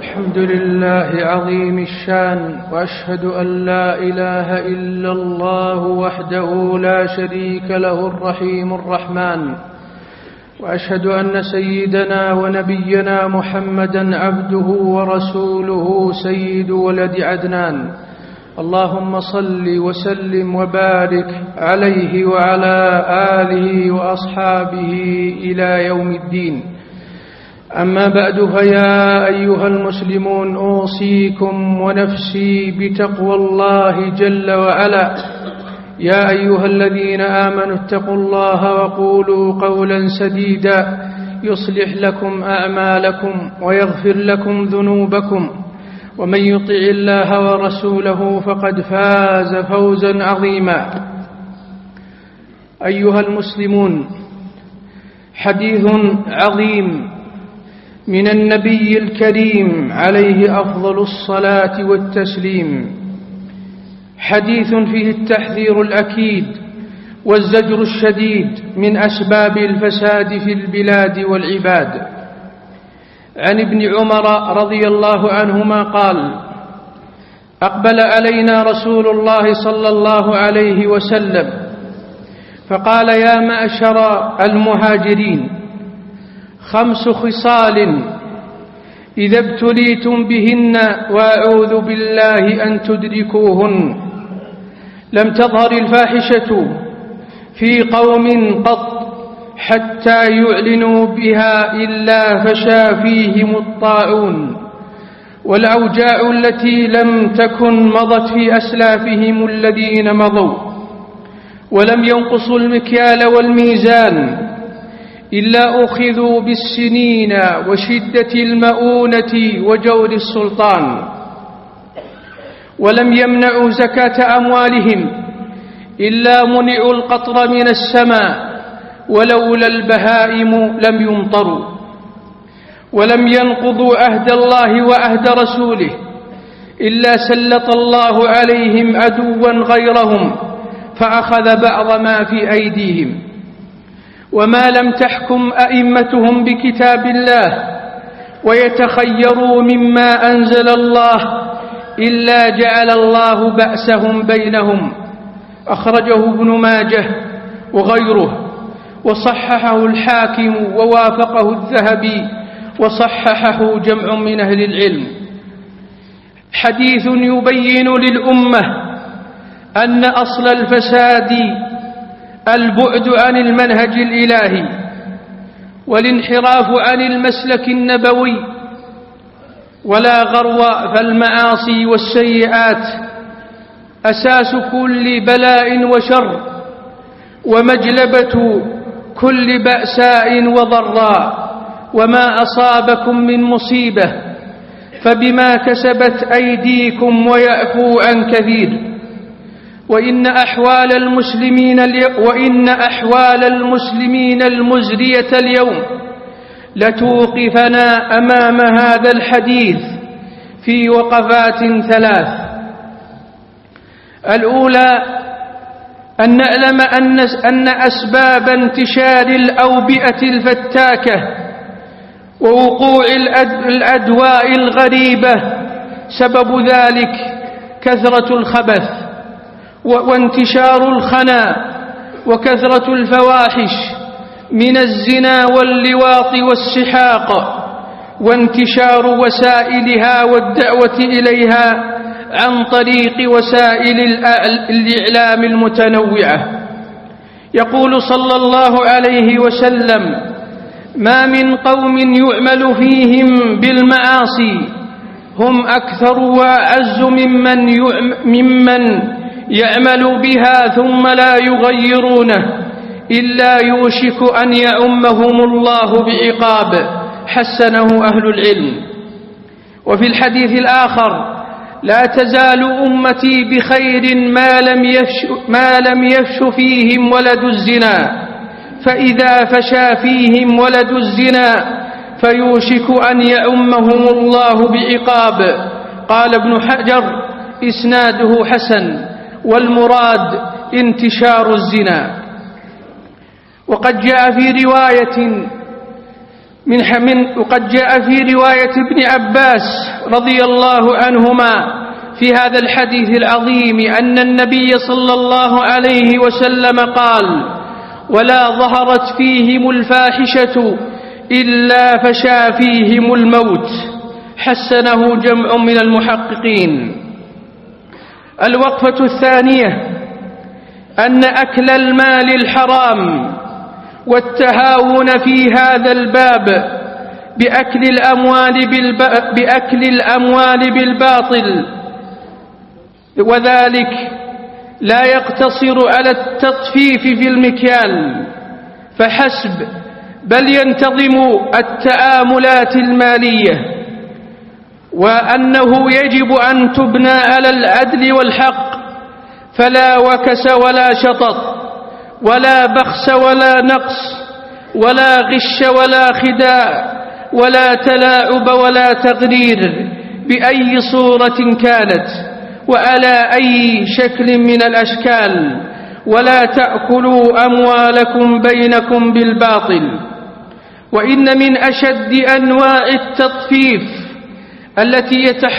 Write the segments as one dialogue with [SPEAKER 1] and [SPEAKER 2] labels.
[SPEAKER 1] الحمد لله عظيم الشان، وأشهد أن لا إله إلا الله وحده لا شريك له الرحيم الرحمن، وأشهد أن سيدنا ونبينا محمدا عبده ورسوله سيد ولد عدنان. اللهم صل وسلم وبارك عليه وعلى آله وأصحابه إلى يوم الدين. أما بعد، فيا أيها المسلمون، أوصيكم ونفسي بتقوى الله جل وعلا. يا أيها الذين آمنوا اتقوا الله وقولوا قولا سديدا يصلح لكم أعمالكم ويغفر لكم ذنوبكم، ومن يطع الله ورسوله فقد فاز فوزا عظيما. أيها المسلمون، حديث عظيم من النبي الكريم عليه أفضل الصلاة والتسليم، حديث فيه التحذير الأكيد والزجر الشديد من أسباب الفساد في البلاد والعباد. عن ابن عمر رضي الله عنهما قال: أقبل علينا رسول الله صلى الله عليه وسلم فقال: يا معشر المهاجرين، 5 خصال إذا ابتليتم بهن وأعوذ بالله أن تدركوهن لم تظهر الفاحشة في قوم قط حتى يعلنوا بها إلا فشى فيهم الطاعون والأوجاع التي لم تكن مضت في أسلافهم الذين مضوا، ولم ينقصوا المكيال والميزان إلا أخذوا بالسنين وشدة المؤونة وجور السلطان، ولم يمنعوا زكاة أموالهم إلا منعوا القطر من السماء، ولولا البهائم لم يمطروا، ولم ينقضوا عهد الله وعهد رسوله إلا سلط الله عليهم عدوا غيرهم فأخذ بعض ما في أيديهم، وما لم تحكم أئمتهم بكتاب الله ويتخيروا مما أنزل الله إلا جعل الله بأسهم بينهم. أخرجه ابن ماجه وغيره، وصححه الحاكم ووافقه الذهبي، وصححه جمع من أهل العلم. حديث يبين للأمة أن أصل الفساد البعد عن المنهج الإلهي والانحراف عن المسلك النبوي، ولا غرو، فالمعاصي والسيئات أساس كل بلاء وشر ومجلبة كل بأساء وضراء، وما أصابكم من مصيبة فبما كسبت أيديكم ويعفو عن كثير. وإن أحوال المسلمين المزرية اليوم لتوقفنا أمام هذا الحديث في وقفات 3. الأولى أن نعلم أن أسباب انتشار الأوبئة الفتاكة ووقوع الأدواء الغريبة سبب ذلك كثرة الخبث وانتشار الخنا وكثرة الفواحش من الزنا واللواط والسحاق، وانتشار وسائلها والدعوة إليها عن طريق وسائل الإعلام المتنوعة. يقول صلى الله عليه وسلم: ما من قوم يعمل فيهم بالمعاصي هم أكثر وأعز ممن يعمل بها ثم لا يغيرونه إلا يوشك أن يعمهم الله بعقاب. حسنه أهل العلم. وفي الحديث الآخر: لا تزال أمتي بخير ما لم يفش فيهم ولد الزنا، فإذا فشى فيهم ولد الزنا فيوشك أن يعمهم الله بعقاب. قال ابن حجر: إسناده حسن، والمراد انتشار الزنا. وقد جاء في رواية وقد جاء في رواية ابن عباس رضي الله عنهما في هذا الحديث العظيم أن النبي صلى الله عليه وسلم قال: ولا ظهرت فيهم الفاحشة إلا فشا فيهم الموت. حسنه جمع من المحققين. الوقفة الثانية أن أكل المال الحرام والتهاون في هذا الباب بأكل الأموال بالباطل، وذلك لا يقتصر على التطفيف في المكيال فحسب، بل ينتظم التعاملات المالية، وأنه يجب أن تبنى على العدل والحق، فلا وكس ولا شطط ولا بخس ولا نقص ولا غش ولا خداع ولا تلاعب ولا تغرير بأي صورة كانت وعلى أي شكل من الأشكال، ولا تأكلوا أموالكم بينكم بالباطل. وإن من أشد أنواع التطفيف التي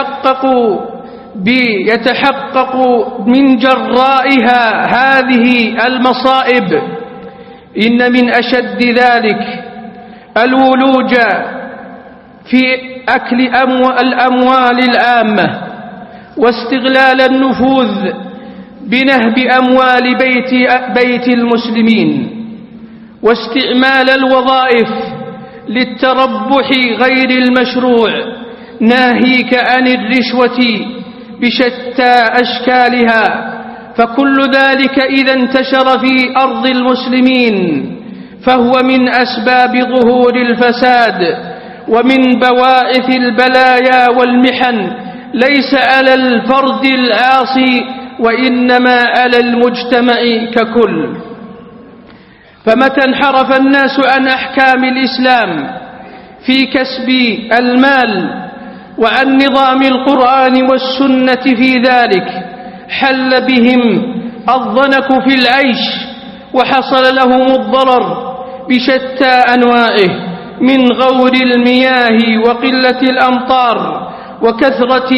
[SPEAKER 1] يتحقق من جرائها هذه المصائب، إن من أشد ذلك الولوج في أكل الأموال العامة، واستغلال النفوذ بنهب أموال بيت المسلمين، واستعمال الوظائف للتربح غير المشروع، ناهيك عن الرشوة بشتى أشكالها. فكل ذلك إذا انتشر في أرض المسلمين فهو من أسباب ظهور الفساد ومن بواعث البلايا والمحن، ليس على الفرد العاصي وإنما على المجتمع ككل. فمتى انحرف الناس عن أحكام الإسلام في كسب المال وعن نظام القرآن والسنة في ذلك، حل بهم الضنك في العيش، وحصل لهم الضرر بشتى أنواعه، من غور المياه وقلة الأمطار وكثرة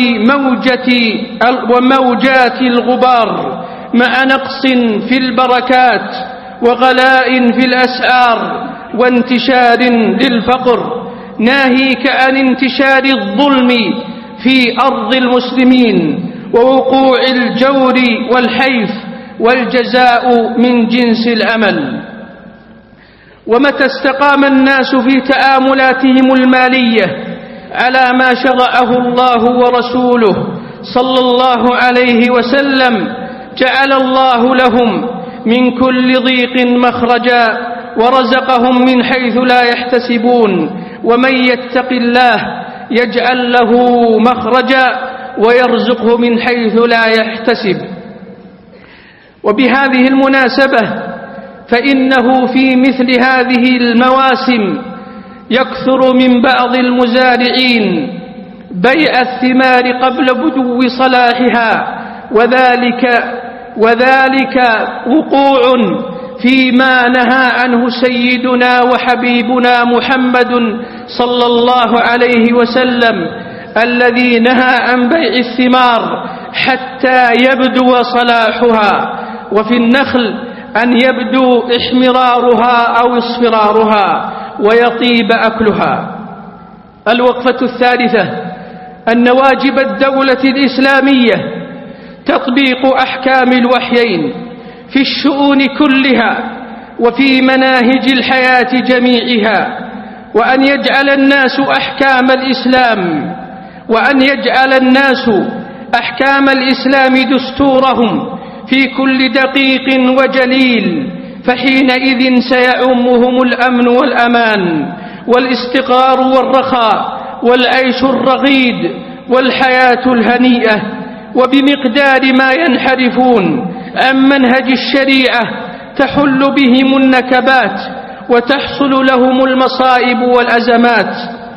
[SPEAKER 1] وموجات الغبار، مع نقص في البركات وغلاء في الأسعار وانتشار للفقر، ناهيك عن انتشار الظلم في أرض المسلمين ووقوع الجور والحيف، والجزاء من جنس العمل. ومتى استقام الناس في تعاملاتهم المالية على ما شرعه الله ورسوله صلى الله عليه وسلم، جعل الله لهم من كل ضيق مخرجا، ورزقهم من حيث لا يحتسبون. ومن يتق الله يجعل له مخرجا ويرزقه من حيث لا يحتسب. وبهذه المناسبة فإنه في مثل هذه المواسم يكثر من بعض المزارعين بيع الثمار قبل بدو صلاحها، وذلك وقوع فيما نهى عنه سيدنا وحبيبنا محمد صلى الله عليه وسلم، الذي نهى عن بيع الثمار حتى يبدو صلاحها، وفي النخل أن يبدو احمرارها أو اصفرارها ويطيب أكلها. الوقفة الثالثة أن واجب الدولة الإسلامية تطبيق أحكام الوحيين في الشؤون كلها وفي مناهج الحياة جميعها، وأن يجعل الناس أحكام الإسلام دستورهم في كل دقيق وجليل، فحينئذ سيعمهم الأمن والأمان والاستقرار والرخاء والعيش الرغيد والحياة الهنيئة. وبمقدار ما ينحرفون عن منهج الشريعة تحل بهم النكبات وتحصل لهم المصائب والأزمات.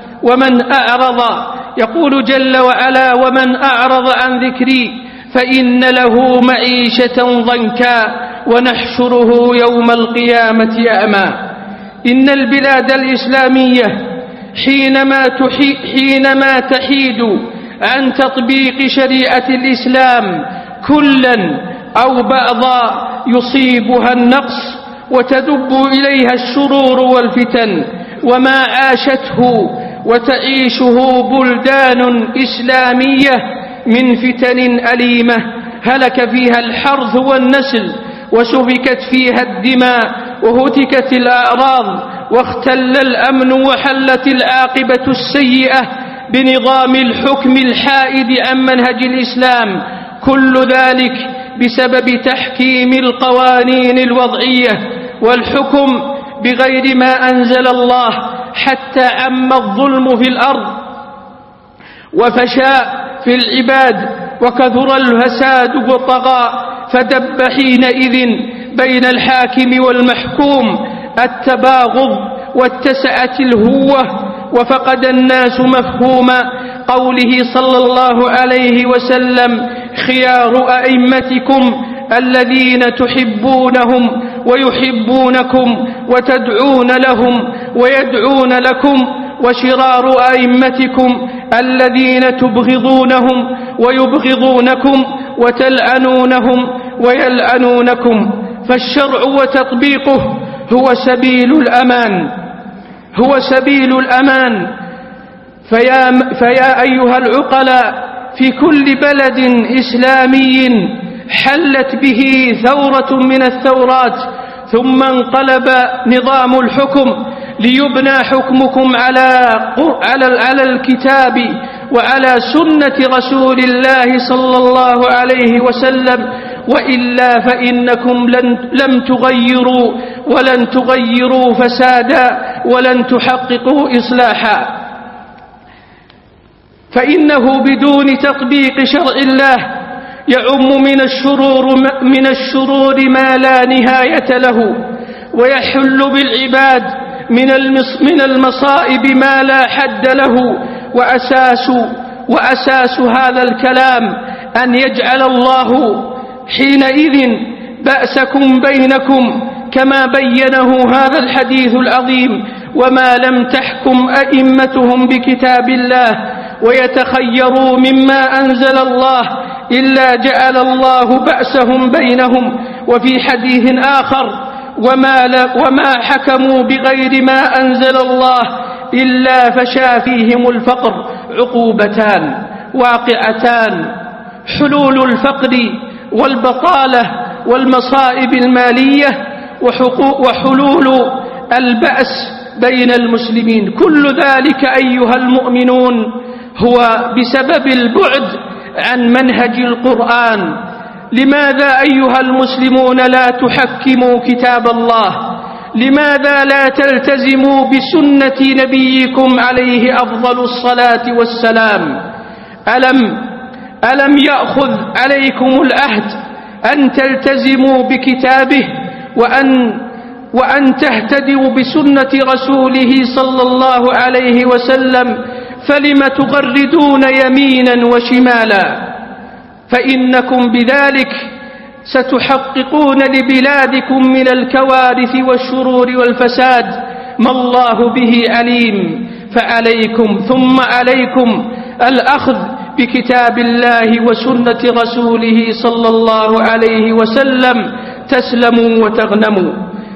[SPEAKER 1] يقول جل وعلا: ومن أعرض عن ذكري فإن له معيشة ضنكا ونحشره يوم القيامة أعمى. إن البلاد الإسلامية حينما تحيد عن تطبيق شريعة الإسلام كلا أو بعضا يصيبها النقص وتدب إليها الشرور والفتن وما عاشته وتعيشه بلدان إسلامية من فتن أليمة هلك فيها الحرث والنسل وسفكت فيها الدماء وهتكت الأعراض واختل الأمن وحلت العاقبة السيئة بنظام الحكم الحائد عن منهج الإسلام، كل ذلك بسبب تحكيم القوانين الوضعية والحكم بغير ما أنزل الله، حتى عم الظلم في الأرض وفشاء في العباد وكثر الفساد والطغاء، فدب حينئذ بين الحاكم والمحكوم التباغض واتسعت الهوة، وفقد الناس مفهوم قوله صلى الله عليه وسلم: خيار أئمتكم الذين تحبونهم ويحبونكم وتدعون لهم ويدعون لكم، وشرار أئمتكم الذين تبغضونهم ويبغضونكم وتلعنونهم ويلعنونكم. فالشرع وتطبيقه هو سبيل الأمان. فيا أيها العقلاء، في كل بلد إسلامي حلت به ثورة من الثورات ثم انقلب نظام الحكم ليبنى حكمكم على الكتاب وعلى سنة رسول الله صلى الله عليه وسلم، وإلا فإنكم لم تغيروا ولن تغيروا فسادا ولن تحققوا إصلاحا. فإنه بدون تطبيق شرع الله يعم من الشرور ما لا نهاية له، ويحل بالعباد من المصائب ما لا حد له. وأساس هذا الكلام أن يجعل الله حينئذ بأسكم بينكم كما بينه هذا الحديث العظيم: وما لم تحكم أئمتهم بكتاب الله ويتخيروا مما أنزل الله إلا جعل الله بأسهم بينهم. وفي حديث آخر: وما حكموا بغير ما أنزل الله إلا فشا فيهم الفقر عقوبتان واقعتان: حلول الفقر والبطالة والمصائب المالية، وحلول البأس بين المسلمين. كل ذلك أيها المؤمنون هو بسبب البعد عن منهج القرآن. لماذا أيها المسلمون لا تحكموا كتاب الله؟ لماذا لا تلتزموا بسنة نبيكم عليه أفضل الصلاة والسلام؟ ألم يأخذ عليكم العهد أن تلتزموا بكتابه وأن تهتدوا بسنة رسوله صلى الله عليه وسلم؟ فلم تغردون يمينا وشمالا؟ فإنكم بذلك ستحققون لبلادكم من الكوارث والشرور والفساد ما الله به عليم. فعليكم ثم عليكم الأخذ بكتاب الله وسنة رسوله صلى الله عليه وسلم تسلموا وتغنموا.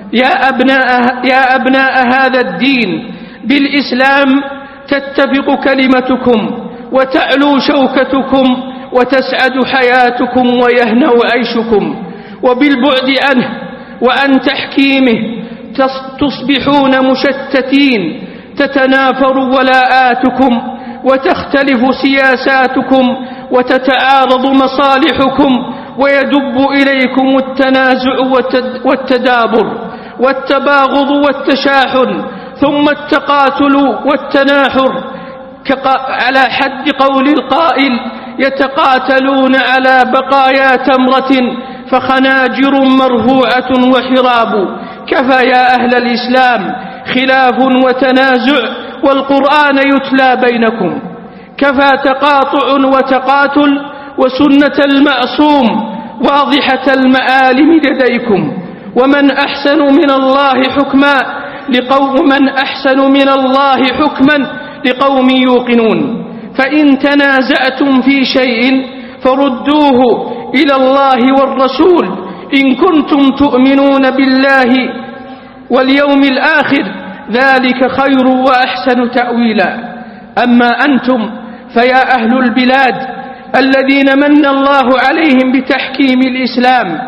[SPEAKER 1] يا أبناء هذا الدين، بالإسلام تتفق كلمتكم وتعلو شوكتكم وتسعد حياتكم ويهنأ عيشكم، وبالبعد عنه وعن تحكيمه تصبحون مشتتين، تتنافر ولاءاتكم وتختلف سياساتكم وتتعارض مصالحكم، ويدب إليكم التنازع والتدابر والتباغض والتشاحن، ثم التقاتل والتناحر، على حد قول القائل: يتقاتلون على بقايا تمرة فخناجر مرفوعة وحراب. كفى يا أهل الإسلام خلاف وتنازع والقرآن يتلى بينكم، كفى تقاطع وتقاتل وسنة المعصوم واضحة المعالم لديكم. ومن أحسن من الله حكما من أحسن من الله حكما لقوم يوقنون. فإن تنازعتم في شيء فردوه إلى الله والرسول إن كنتم تؤمنون بالله واليوم الآخر، ذلك خير وأحسن تأويلا. أما أنتم فيا أهل البلاد الذين من الله عليهم بتحكيم الإسلام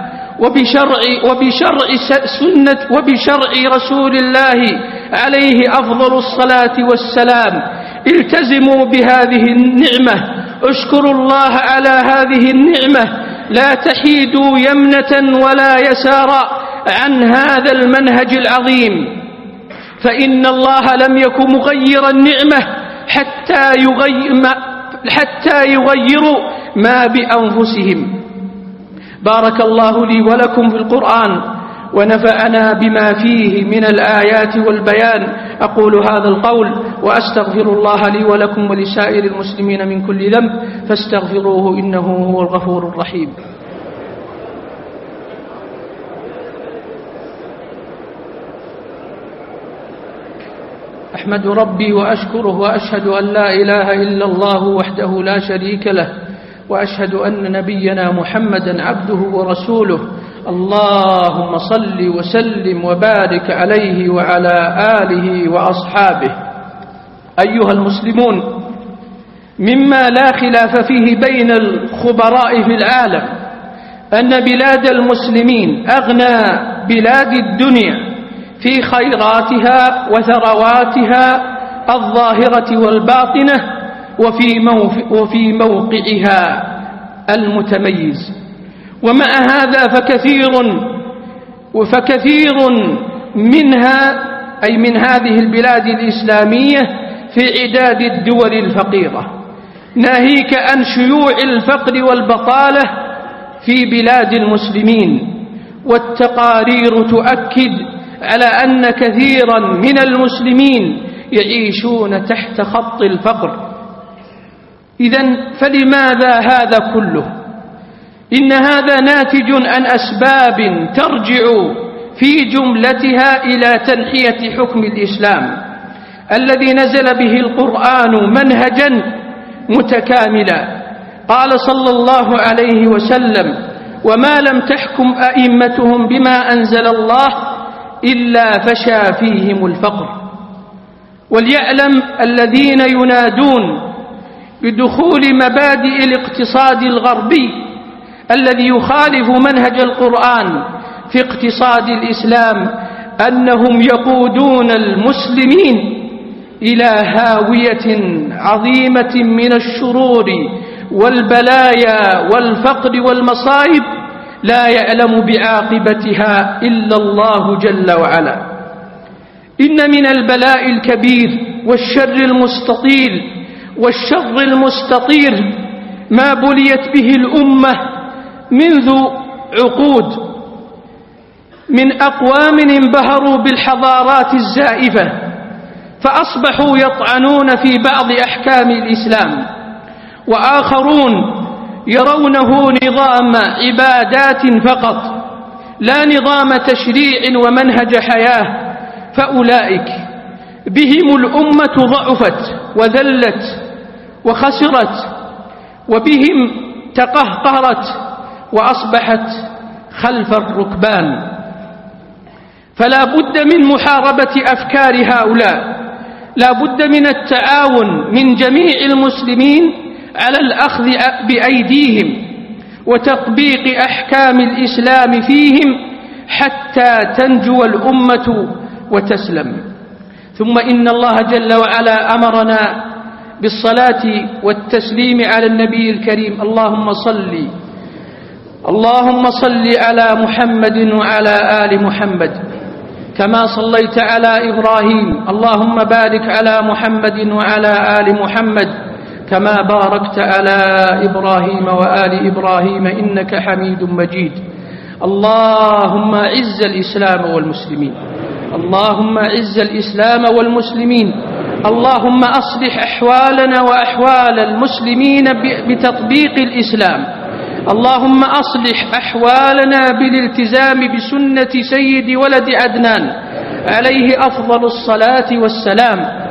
[SPEAKER 1] وبشرع رسول الله عليه أفضل الصلاة والسلام، التزموا بهذه النعمة، اشكروا الله على هذه النعمة، لا تحيدوا يمنة ولا يسارا عن هذا المنهج العظيم، فإن الله لم يكن مغيرا النعمة حتى يغيروا ما بأنفسهم. بارك الله لي ولكم في القرآن ونفعنا بما فيه من الآيات والبيان. أقول هذا القول وأستغفر الله لي ولكم ولسائر المسلمين من كل ذنب فاستغفروه إنه هو الغفور الرحيم. أحمد ربي وأشكره وأشهد أن لا إله إلا الله وحده لا شريك له، وأشهد أن نبينا محمدا عبده ورسوله. اللهم صل وسلم وبارك عليه وعلى آله وأصحابه. أيها المسلمون، مما لا خلاف فيه بين الخبراء في العالم أن بلاد المسلمين أغنى بلاد الدنيا في خيراتها وثرواتها الظاهرة والباطنة وفي موقعها المتميز. ومع هذا فكثير منها أي من هذه البلاد الإسلامية في عداد الدول الفقيرة، ناهيك عن شيوع الفقر والبطالة في بلاد المسلمين. والتقارير تؤكد على أن كثيرا من المسلمين يعيشون تحت خط الفقر. إذن فلماذا هذا كله؟ إن هذا ناتج عن أسباب ترجع في جملتها إلى تنحية حكم الإسلام الذي نزل به القرآن منهجا متكاملا. قال صلى الله عليه وسلم: وما لم تحكم أئمتهم بما أنزل الله إلا فشى فيهم الفقر. وليعلم الذين ينادون بدخول مبادئ الاقتصاد الغربي الذي يخالف منهج القرآن في اقتصاد الإسلام أنهم يقودون المسلمين إلى هاوية عظيمة من الشرور والبلايا والفقر والمصائب لا يعلم بعاقبتها إلا الله جل وعلا. إن من البلاء الكبير والشر المستطير ما بليت به الأمة منذ عقود من أقوام انبهروا بالحضارات الزائفة فأصبحوا يطعنون في بعض أحكام الإسلام، وآخرون يرونه نظام عبادات فقط لا نظام تشريع ومنهج حياة. فأولئك بهم الأمة ضعفت وذلت وخسرت، وبهم تقهقرت وأصبحت خلف الركبان. فلا بد من محاربة أفكار هؤلاء، لا بد من التعاون من جميع المسلمين على الأخذ بأيديهم وتطبيق أحكام الإسلام فيهم حتى تنجو الأمة وتسلم. ثم إن الله جل وعلا أمرنا بالصلاة والتسليم على النبي الكريم. اللهم صل على محمد وعلى آل محمد كما صليت على إبراهيم. اللهم بارك على محمد وعلى آل محمد كما باركت على إبراهيم وآل إبراهيم إنك حميد مجيد. اللهم أعز الإسلام والمسلمين، اللهم أعز الإسلام والمسلمين، اللهم أصلح أحوالنا وأحوال المسلمين بتطبيق الإسلام، اللهم أصلح أحوالنا بالالتزام بسنة سيد ولد عدنان، عليه أفضل الصلاة والسلام.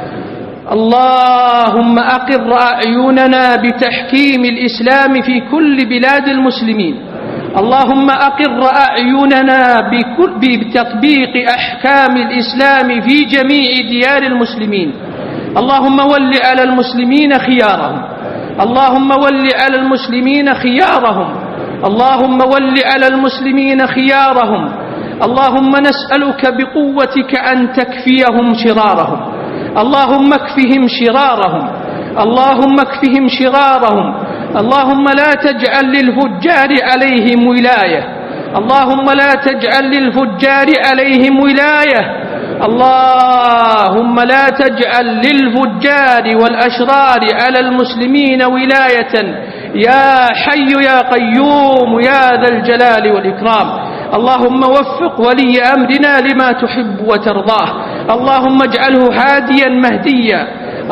[SPEAKER 1] اللهم أقر أعيننا بتحكيم الإسلام في كل بلاد المسلمين. اللهم أقر أعيننا بتطبيق أحكام الإسلام في جميع ديار المسلمين. اللهم ول على المسلمين خيارهم. اللهم ول على المسلمين خيارهم. اللهم ول على المسلمين خيارهم. اللهم نسألك بقوتك أن تكفيهم شرارهم. اللهم اكفهم شرارهم. اللهم اكفهم شرارهم. اللهم لا تجعل للفجار عليهم ولاية. اللهم لا تجعل للفجار عليهم ولاية. اللهم لا تجعل للفجار والأشرار على المسلمين ولاية يا حي يا قيوم يا ذا الجلال والإكرام. اللهم وفق ولي أمرنا لما تحب وترضاه. اللهم اجعله هاديا مهديا.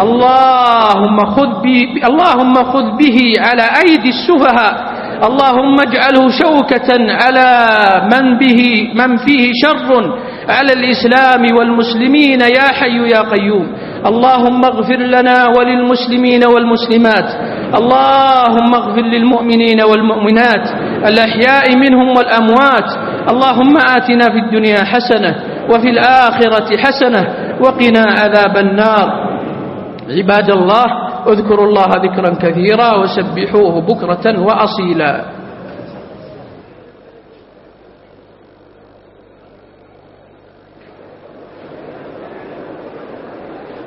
[SPEAKER 1] اللهم خذ به على أيدي السفهاء. اللهم اجعله شوكة على من فيه شر على الإسلام والمسلمين يا حي يا قيوم. اللهم اغفر لنا وللمسلمين والمسلمات. اللهم اغفر للمؤمنين والمؤمنات الأحياء منهم والأموات. اللهم آتنا في الدنيا حسنة وفي الآخرة حسنة وقنا عذاب النار. عباد الله، اذكروا الله ذكرا كثيرا وسبحوه بكرة وأصيلا.